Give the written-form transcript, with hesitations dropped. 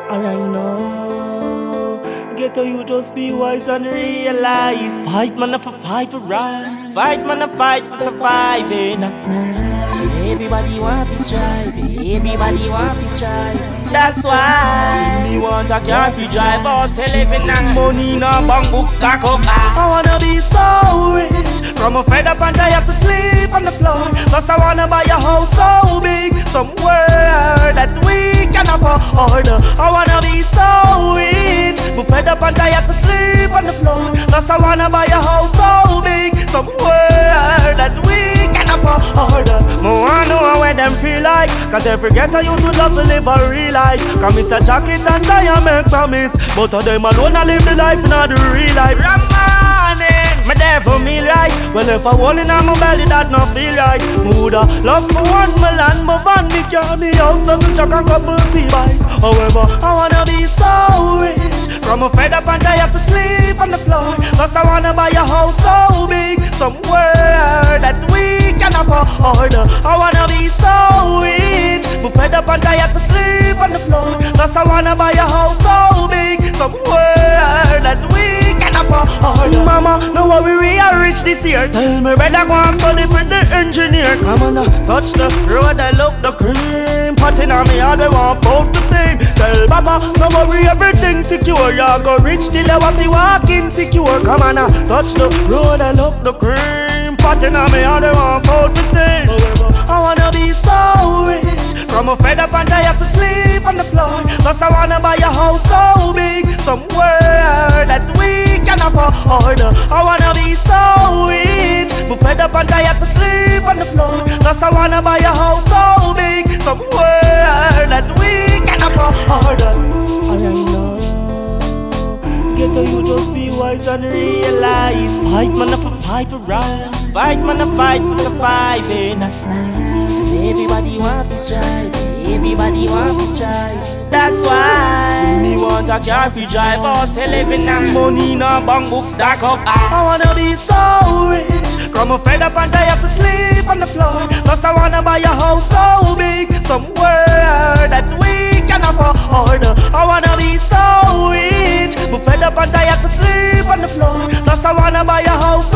Alright now, get to you just be wise and realize. Fight man, for fight for right. Fight man, fight for surviving. Everybody want to strive. Everybody want to strive. That's why me want a car for drive. Us living and money in a bank book stack up. I wanna be so rich. From a fed up and tired to sleep on the floor. Plus I wanna buy a house so big, somewhere that we can afford. I wanna be so rich. I'm fed up and tired to sleep on the floor. Plus I wanna buy a house so big, somewhere that we can afford. I wanna know where them feel like, cause every ghetto youth would love to live a real life. Cause Mr. Jacket and tie and make promise, but of them alone I live the life, not the real life. Me there for me right. Well if I want in my belly that not feel right. Mood love for one, my land, my van, me car, me house, doesn't chuck a couple see bike. However, I wanna be so rich. From a fed up and tired to sleep on the floor. Plus I wanna buy a house so big, somewhere that we can afford. I wanna be so rich. I'm fed up and tired to sleep on the floor. Plus I wanna buy a house so big, somewhere that we can afford. Mama, no worry, we are rich this year. Tell me brother go and study for the engineer. Come on, touch the road, I look the cream. Potting on me, all they want both the same. Tell Papa, no worry, everything secure. You go rich till you have to walk insecure. Come on, touch the road, I look the cream. Potting on me, all they want both the same. I wanna be so rich. From a fed up and tired to sleep on the floor. Plus I wanna buy a house so big, somewhere that we can afford. I wanna be so rich. I'm fed up and tired to sleep on the floor. Plus I wanna buy a house so big, somewhere that we can afford. Alright now, get to you just be wise and realize. Fight man, for fight for right. Fight man, fight for surviving. Everybody want to strive. Everybody want to strive. That's why me want a car for drive. Us living and money in a bank book stack up. I wanna be so rich. Come a fed up and tired to sleep on the floor. Plus I wanna buy a house so big, somewhere that we can afford. I wanna be so rich. I'm fed up and tired to sleep on the floor. Plus I wanna buy a house